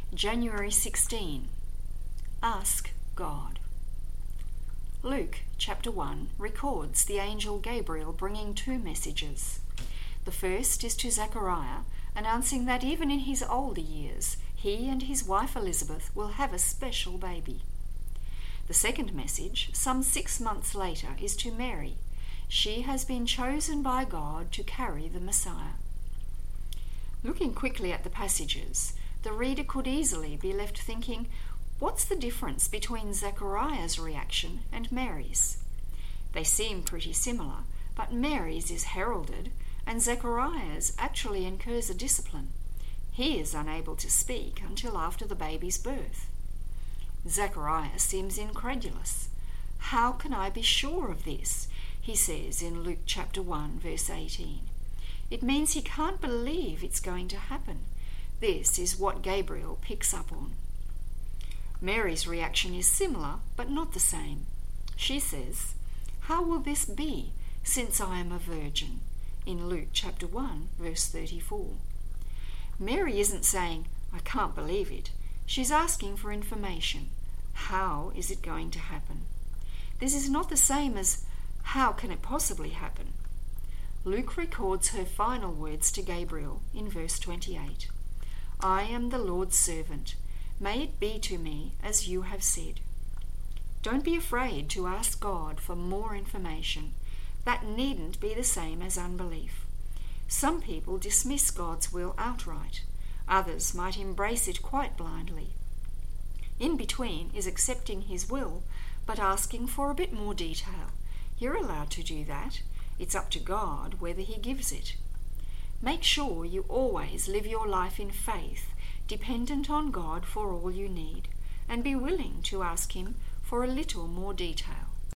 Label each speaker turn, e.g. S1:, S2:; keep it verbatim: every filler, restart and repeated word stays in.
S1: January sixteenth. Ask God. Luke chapter one records the angel Gabriel bringing two messages. The first is to Zechariah, announcing that even in his older years, he and his wife Elizabeth will have a special baby. The second message, some six months later, is to Mary. She has been chosen by God to carry the Messiah. Looking quickly at the passages, the reader could easily be left thinking, what's the difference between Zechariah's reaction and Mary's? They seem pretty similar, but Mary's is heralded, and Zechariah's actually incurs a discipline. He is unable to speak until after the baby's birth. Zechariah seems incredulous. How can I be sure of this? He says in Luke chapter one, verse eighteen. It means he can't believe it's going to happen. This is what Gabriel picks up on. Mary's reaction is similar, but not the same. She says, "How will this be, since I am a virgin?" in Luke chapter one, verse thirty-four. Mary isn't saying, "I can't believe it." She's asking for information. How is it going to happen? This is not the same as, "How can it possibly happen?" Luke records her final words to Gabriel in verse twenty-eight. "I am the Lord's servant. May it be to me as you have said." Don't be afraid to ask God for more information. That needn't be the same as unbelief. Some people dismiss God's will outright. Others might embrace it quite blindly. In between is accepting his will, but asking for a bit more detail. You're allowed to do that. It's up to God whether he gives it. Make sure you always live your life in faith, dependent on God for all you need, and be willing to ask him for a little more detail.